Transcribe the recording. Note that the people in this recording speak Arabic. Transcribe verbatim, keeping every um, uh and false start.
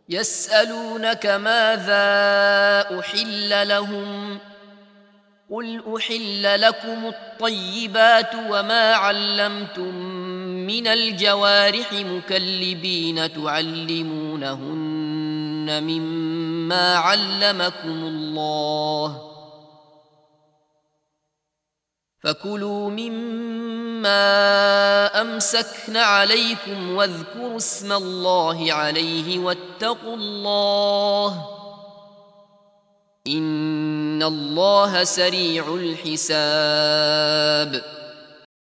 يسألونك ماذا أحل لهم قل أحل لكم الطيبات وما علمتم من الجوارح مكلبين تعلمونهن مما علمكم الله فكلوا مما أمسكن عليكم واذكروا اسم الله عليه واتقوا الله إن الله سريع الحساب